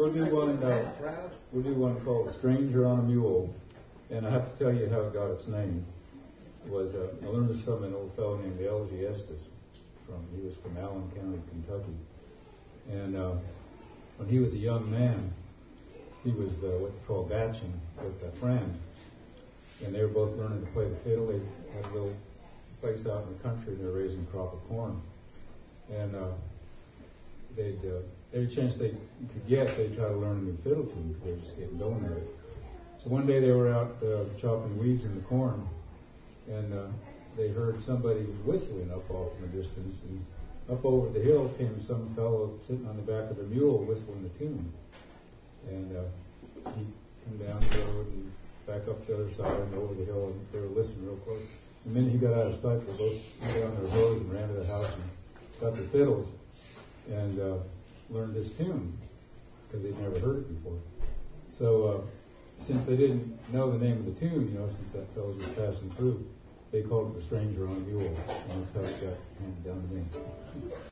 we'll do one. We'll do one called "Stranger on a Mule," and I have to tell you how it got its name. It was I learned this from an old fellow named L.G. Estes. He was from Allen County, Kentucky, and when he was a young man, he was what they call batching with a friend, and they were both learning to play the fiddle. They had a little place out in the country, and they were raising a crop of corn, and every chance they could get, they'd try to learn a new fiddle tune because they were just getting going at it. So one day they were out chopping weeds in the corn, and they heard somebody whistling up off in the distance, and up over the hill came some fellow sitting on the back of the mule whistling a tune. And he came down the road and back up the other side and over the hill, and they were listening real close. The minute he got out of sight, they both went down their road and ran to the house and got their fiddles and learned this tune because they'd never heard it before. So since they didn't know the name of the tune, since that fellow was passing through, they called it "The Stranger on a Mule," and that's how it got handed down to me.